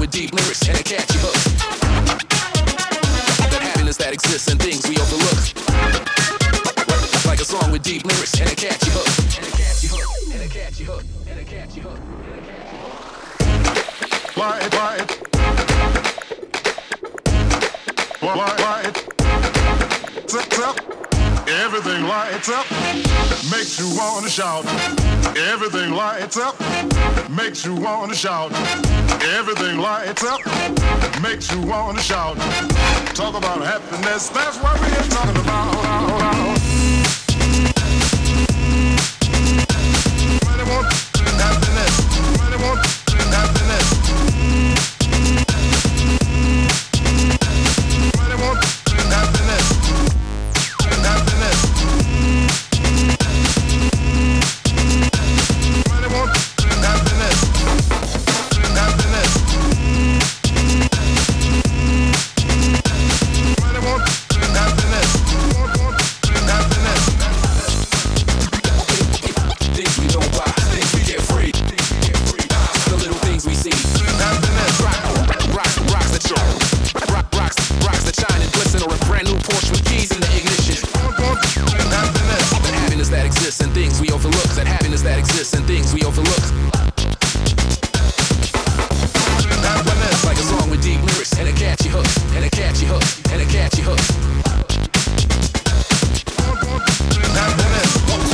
with deep lyrics and a catchy hook. That happiness that exists in things we overlook. Like a song with deep lyrics and a catchy hook. And a catchy hook. And a catchy hook. And a catchy hook. Light. Everything lights up, makes you wanna shout. Everything lights up, makes you wanna shout. Everything lights up, makes you wanna shout. Talk about happiness, that's what we're talking about. Everybody want happiness. Everybody want happiness. Everybody want happiness. Happiness. Everybody want happiness. Happiness. Everybody want happiness. Want happiness. Things we don't buy, things we get free. The little things we see. Happiness. Rocks that show. Rocks that shine and glisten, or a brand new Porsche with keys in the ignition. Want happiness. That happiness that exists in things we overlook. That happiness that exists in things we overlook. Happiness. Like a song with deep lyrics and a catchy hook. And a catchy hook. And a catchy hook. Happiness.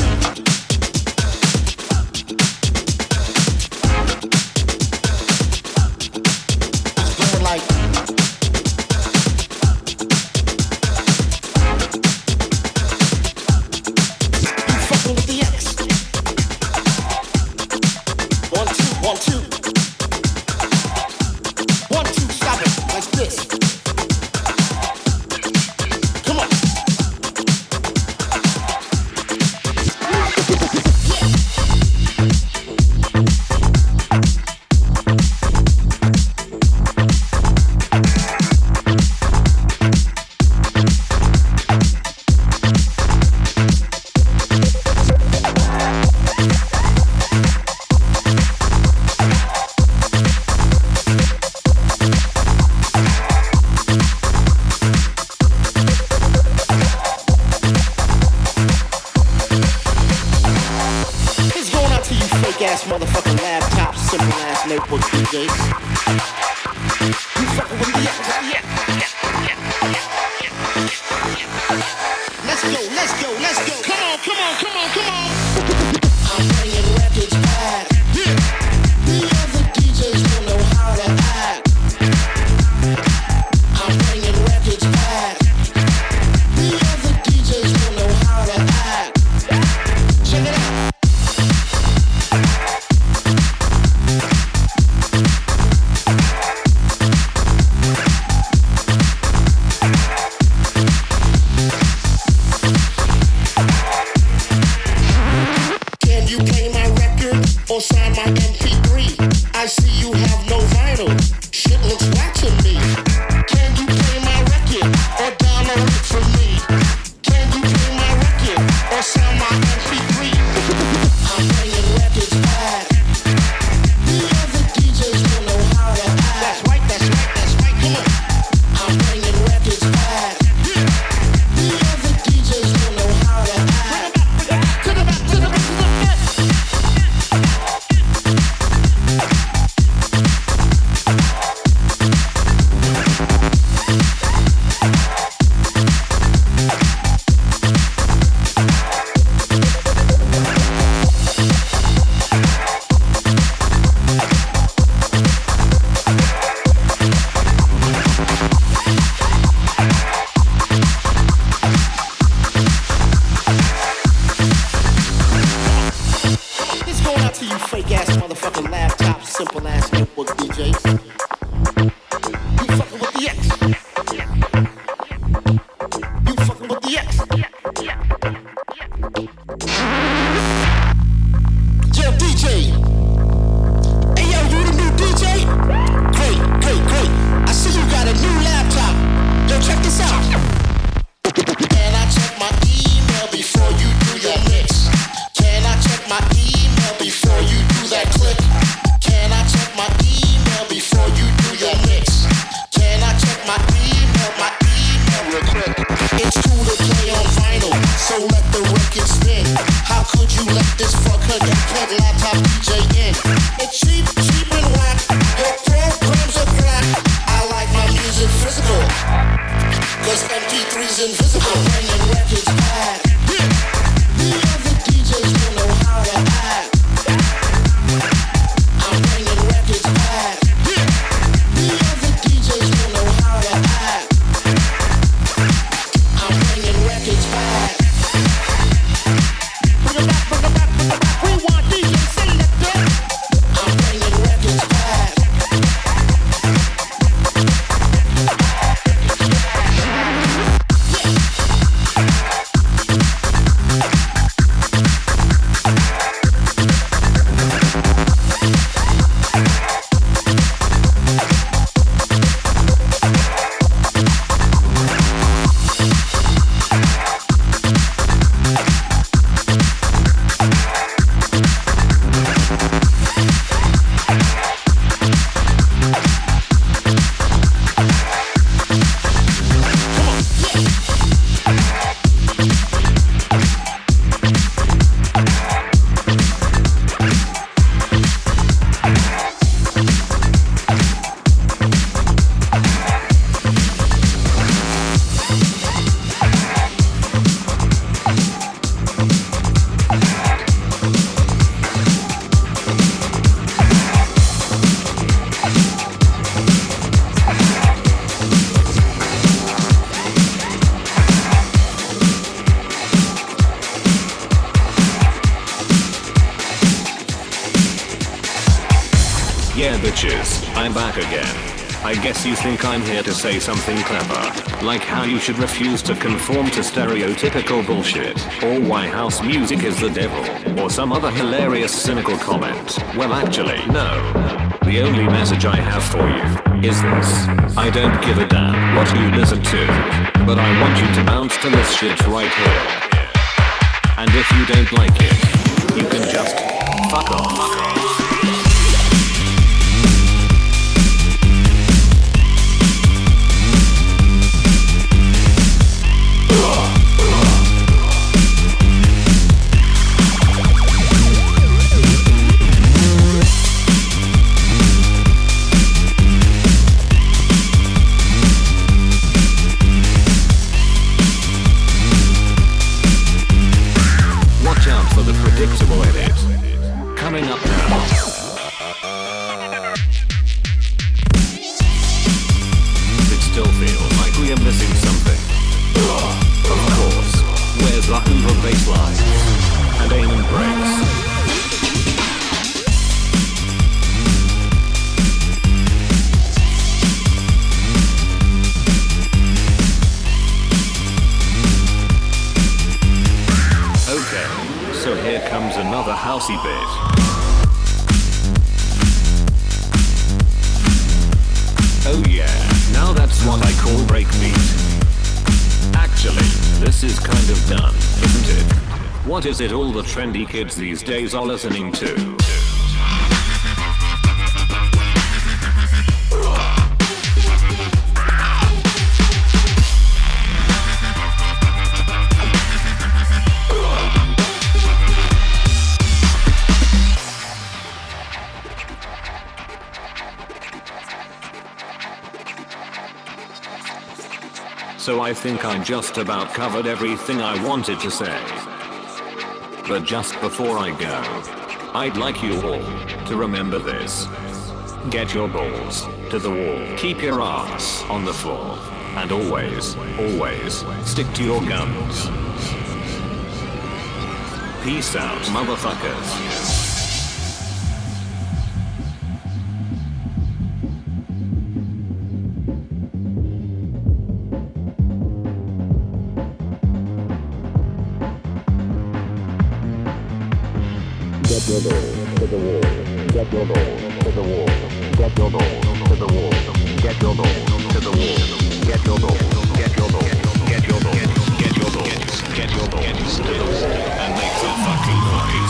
Going like you fucking with the X. 1 2 1 2 1 2 stop it like this. Come on. It's going out to you fake ass motherfucking laptops, simple ass notebook DJs. You fucking with the X. Let's go. Come on. I'm bringing records back. The other DJs don't know how to act. I'm bringing records back. The other DJs don't know how to act. Check it out. Can you play my record or sign my MP3? I see you have no vinyl. Shit looks whack to me. Can you play my record or download it for me? Can you play my record or sign my MP3? I'm bringing records back. The other DJs don't know how to act. That's right. Come on. I'm bringing records back. The other DJs don't know how to act. To the back. It's going out to you fake ass motherfucking laptop, simple ass notebook DJs. You fucking with the X. You fucking with the X. Yo, DJ. Hey, yo, you the new DJ? Great. I see you got a new laptop. Yo, check this out. Can I check my email before you do your mix? Can I check my email before you do that click? Can I check my email before I'm back again. I guess you think I'm here to say something clever, like how you should refuse to conform to stereotypical bullshit, or why house music is the devil, or some other hilarious cynical comment. Well actually, no. The only message I have for you is this. I don't give a damn what you listen to, but I want you to bounce to this shit right here. And if you don't like it, you can just fuck off. Predictable edit. Coming up now. It still feels like we are missing something. Of course, where's the Hoover bass line? And Eamon breaks. So here comes another housey bit. Oh yeah, now that's what I call breakbeat. Actually, this is kind of done, isn't it? What is it all the trendy kids these days are listening to? So I think I just about covered everything I wanted to say. But just before I go, I'd like you all to remember this. Get your balls to the wall. Keep your ass on the floor. And always, always stick to your guns. Peace out, motherfuckers. Get your balls to the wall. Get your balls to the wall. Get your balls to the wall. Get your balls to the wall. Get your balls. Get your balls. Get your balls. Get your balls. Get your balls to the wall and make some fucking noise.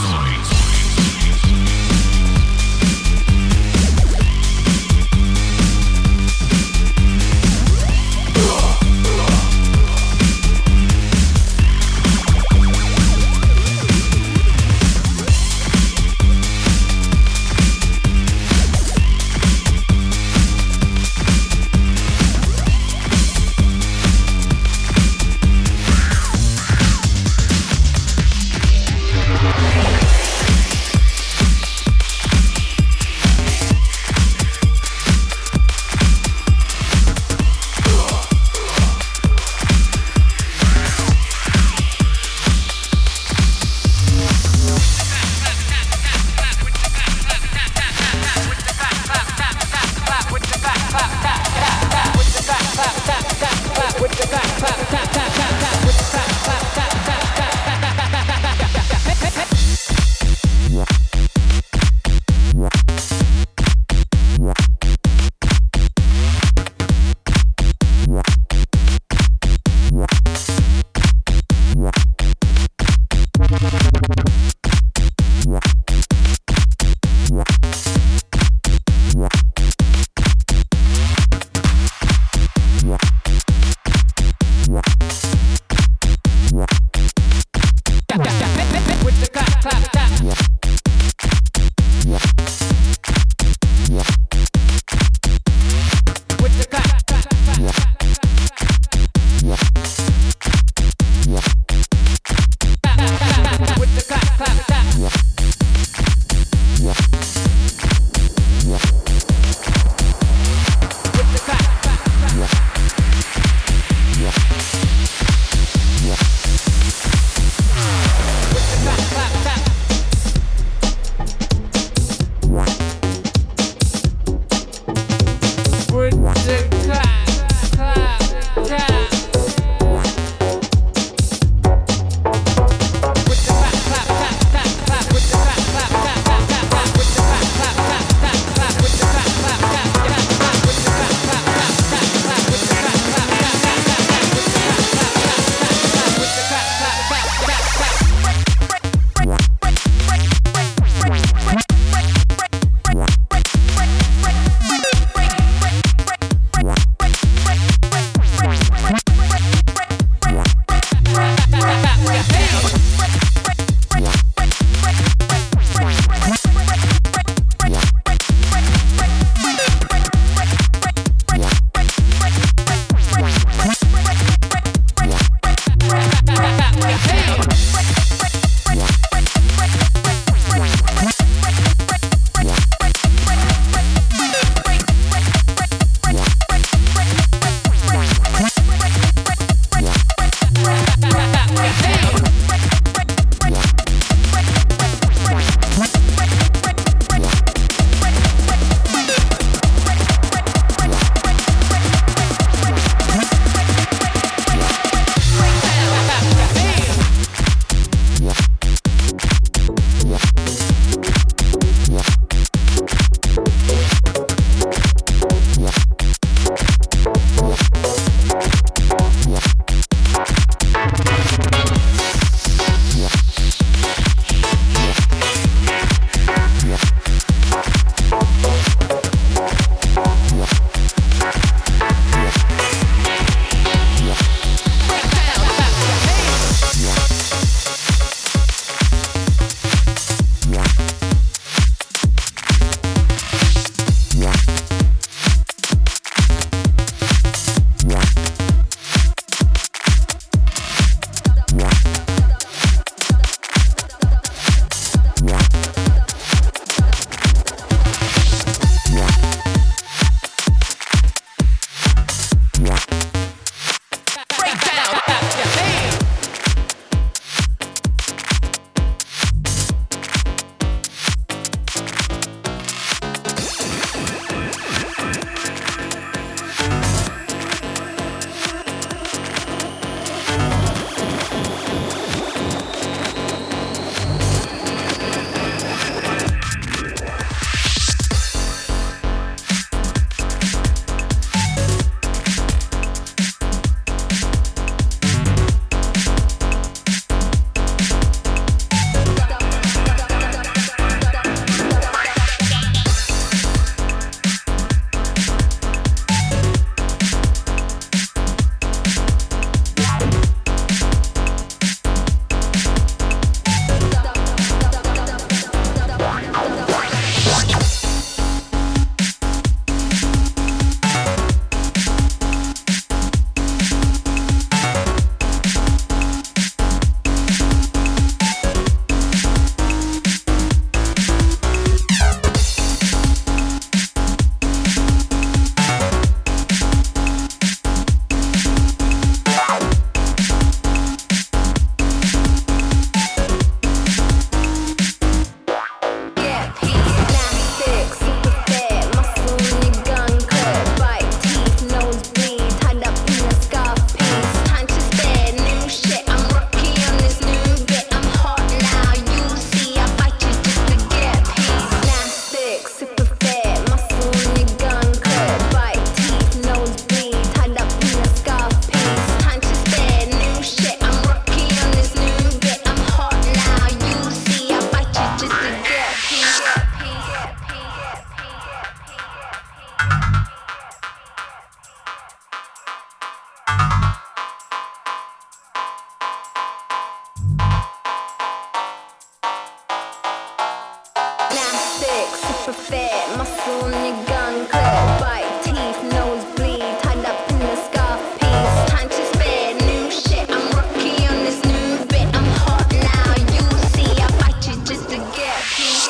super fit, muscle in your gun clip, bite teeth, nose bleed, tied up in the scarf piece. Time to spit new shit. I'm rookie on this new bit. I'm hot now. You see, I fight you just to get peace.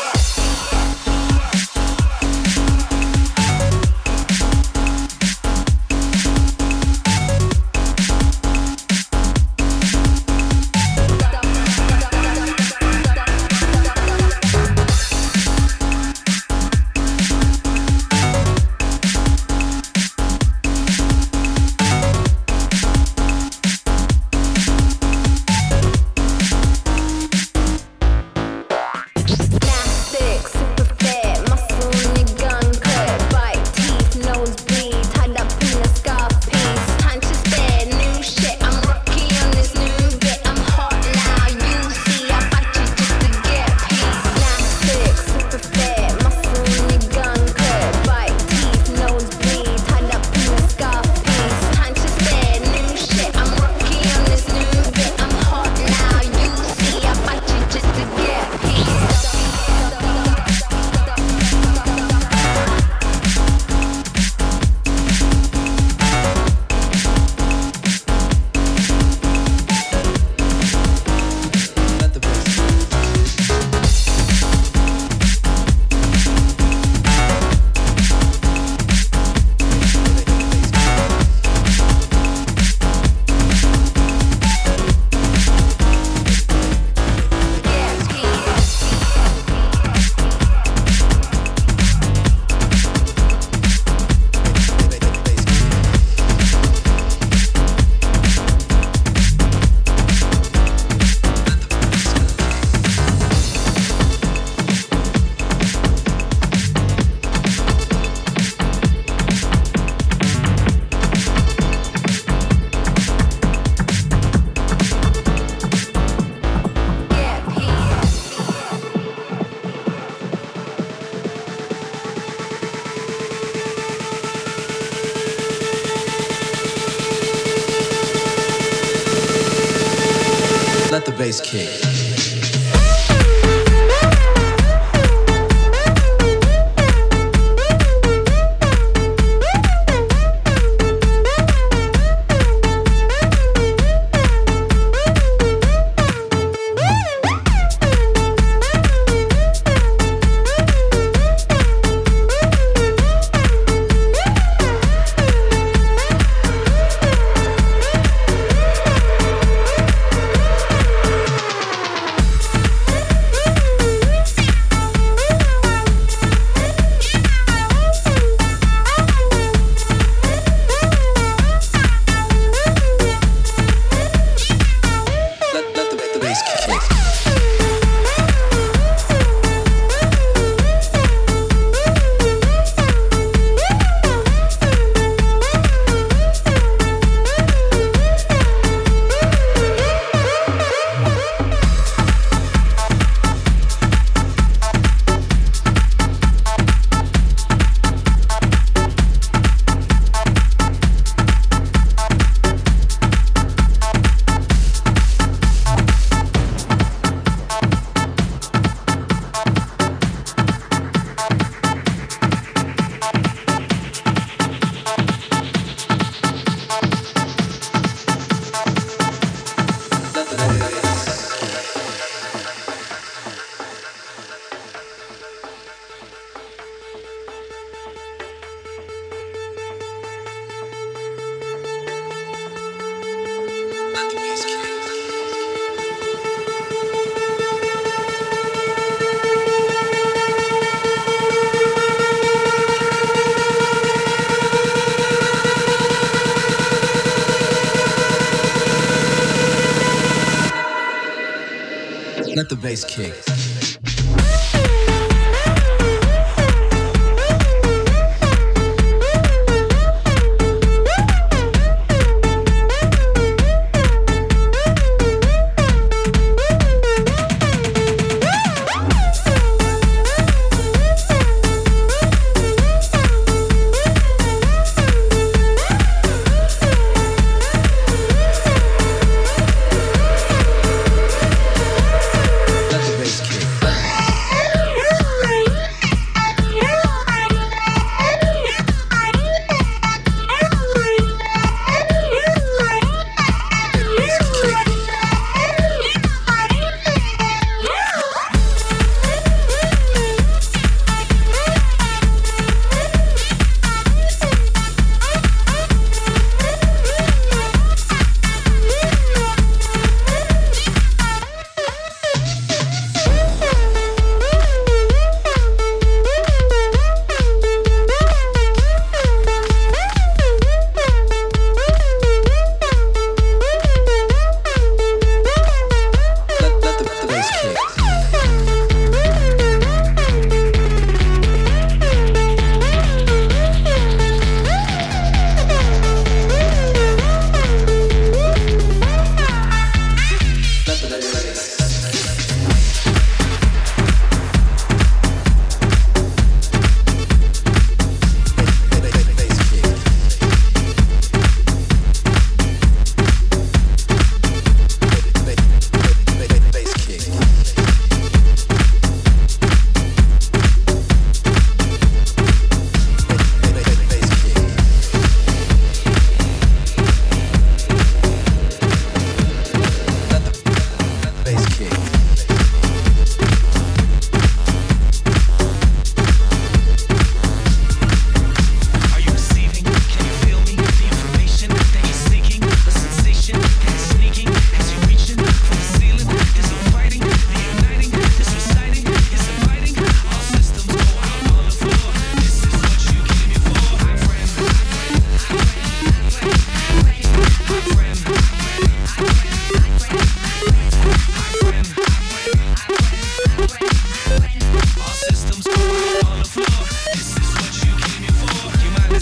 Let the bass kick. Let the bass kick. Let the bass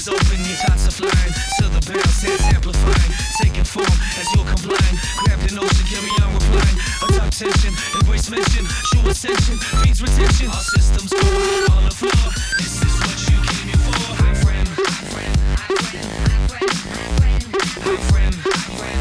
is open, your thoughts are flying. To the bounce, heads amplifying. Taking form as you're complying. Grab the notion, carry on replying. A top tension, embrace mention. True ascension, feeds retention. All systems go out on the floor. This is what you came here for. Hi friend, hi friend, hi friend, hi friend, hi friend, hi friend,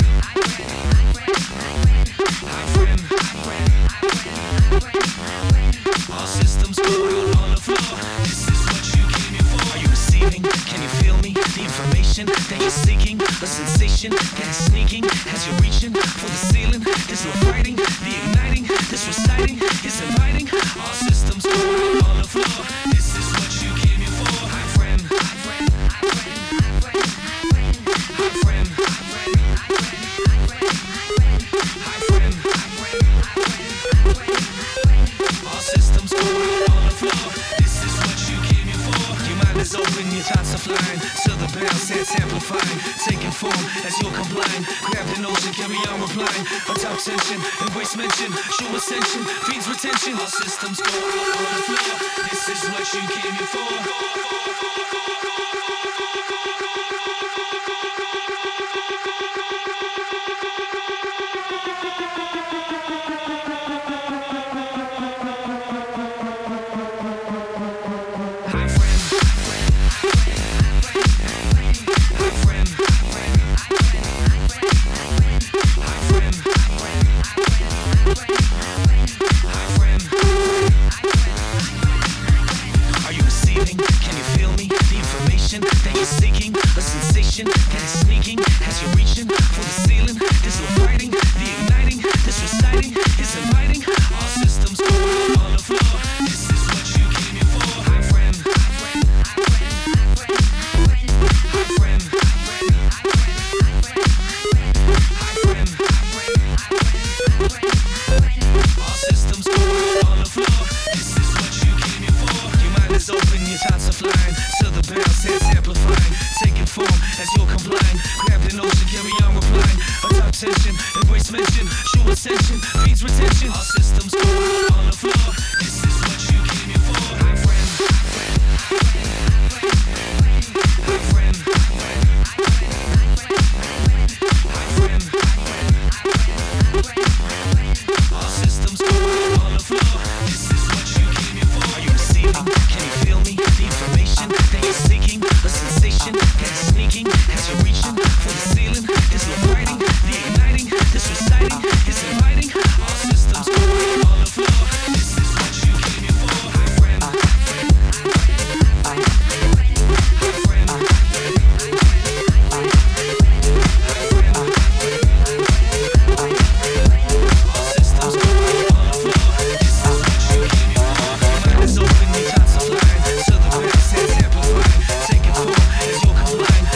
hi friend, hi friend. All systems go out on the floor. This is what you came here for. Are you receiving? Can you feel me? The information that you're seeking, a sensation that is sneaking as you're reaching for the ceiling. There's no fighting, the igniting, this reciting is inviting. All systems go out on the floor. This is what you came here for. Hi friend, hi friend, hi friend, hi friend, hi friend, hi friend, hi friend, hi friend. All systems go out on the floor. This is what you came here for. Your mind is open, your thoughts are flying. To the bounce, heads amplifying. Taking form as you're complying. Grab the notion, carry on replying. A top tension, embrace mention. True ascension, feeds retention. All systems go out on the floor. This is what you came here for. As you're complying,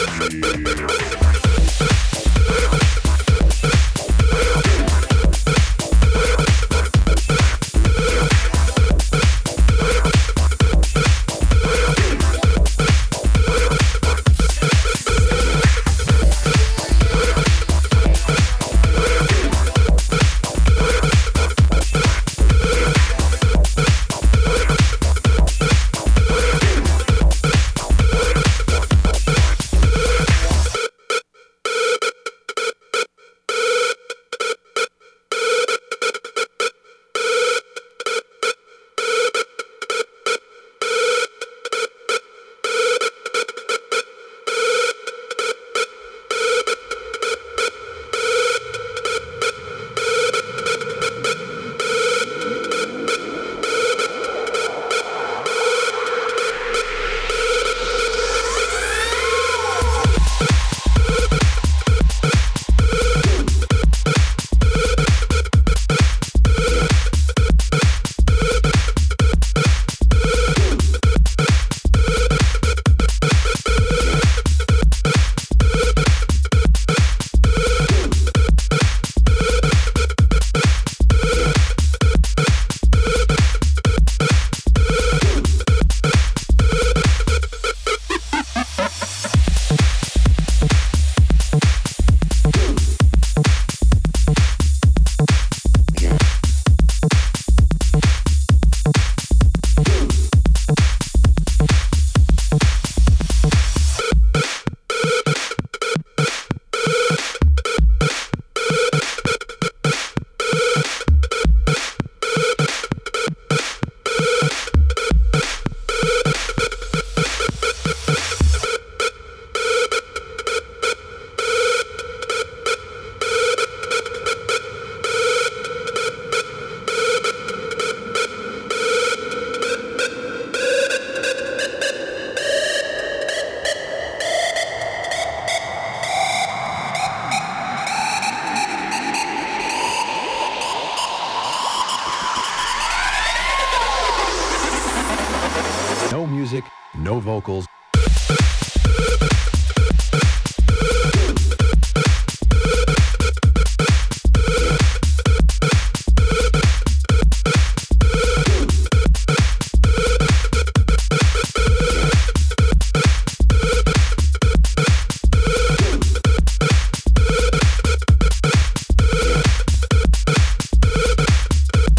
No music, no vocals.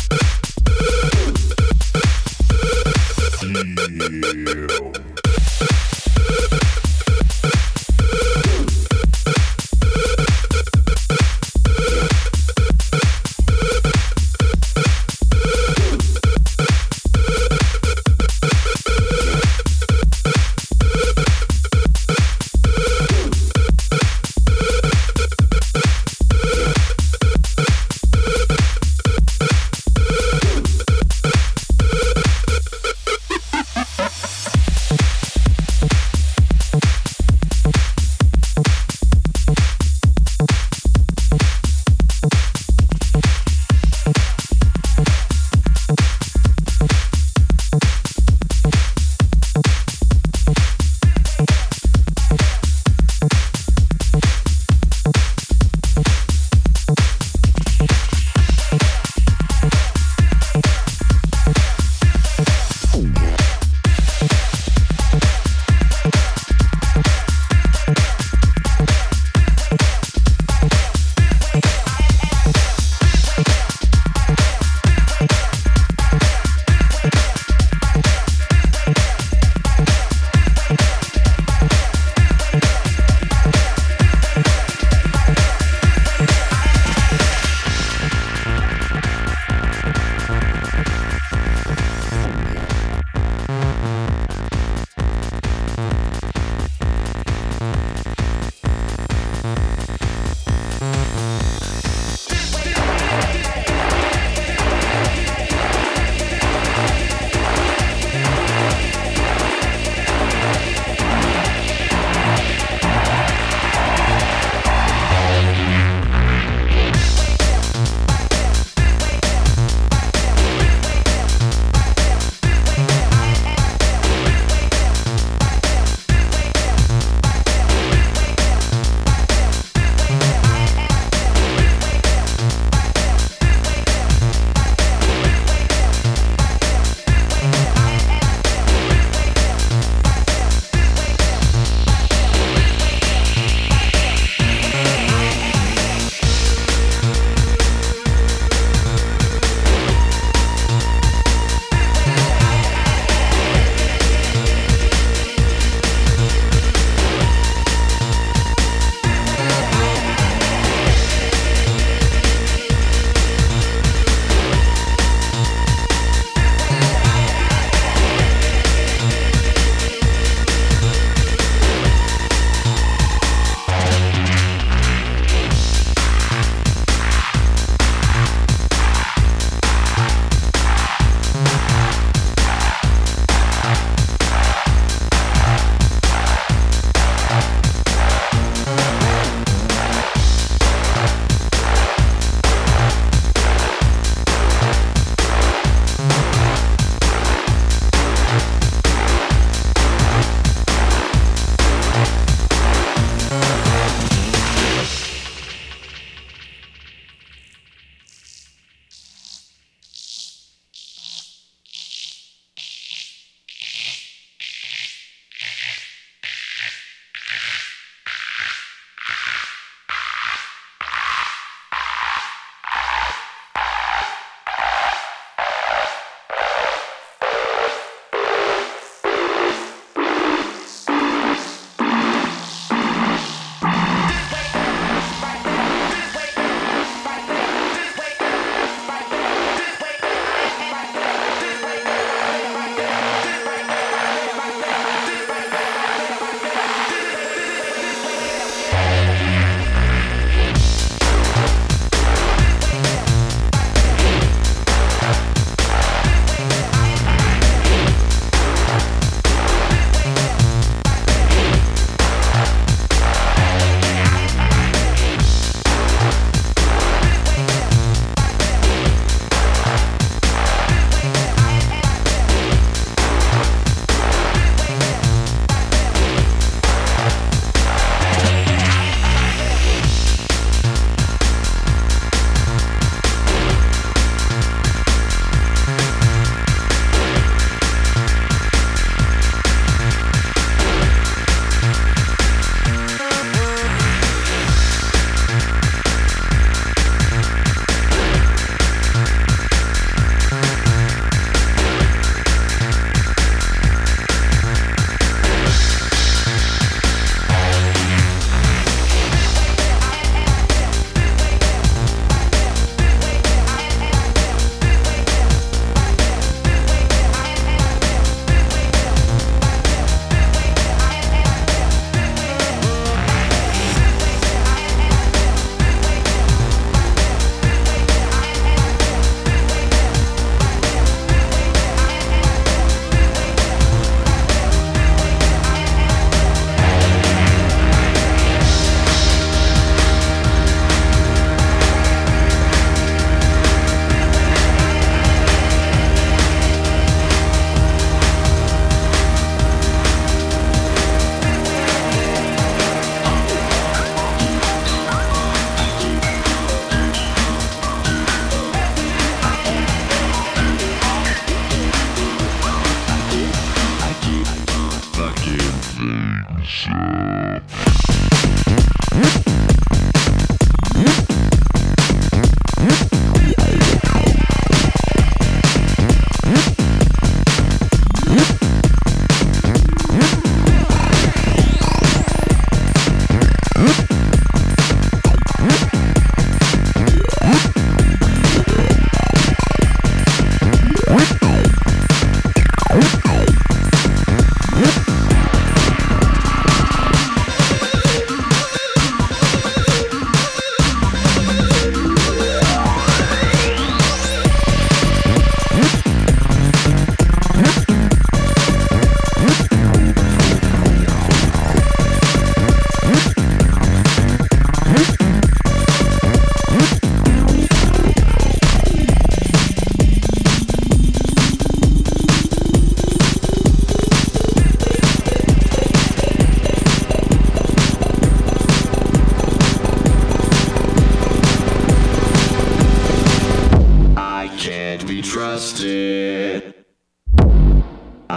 Yeah.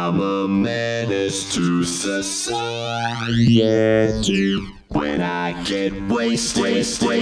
I'm a menace to society. When I get wasted.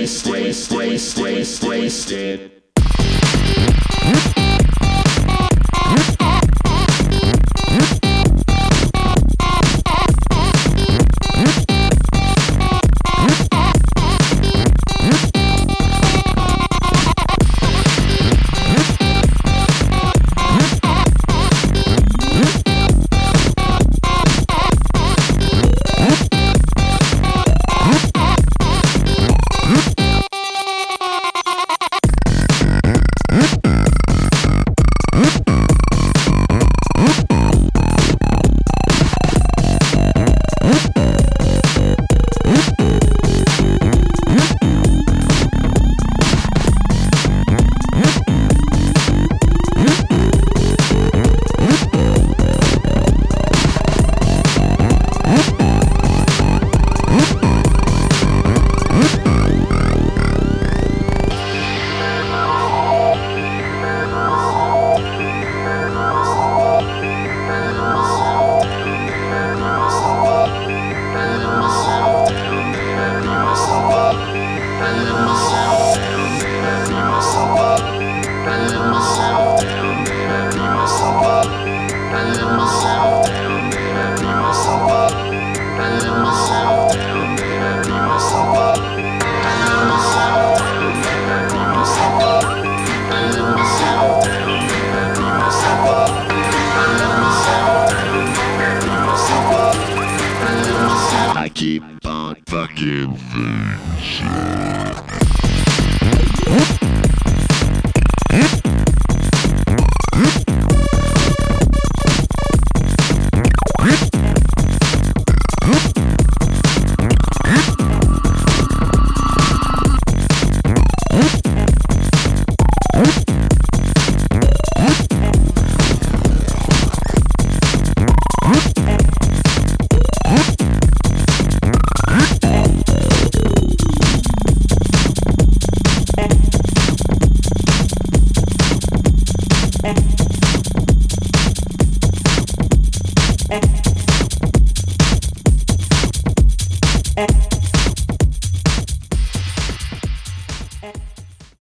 I keep on fucking things.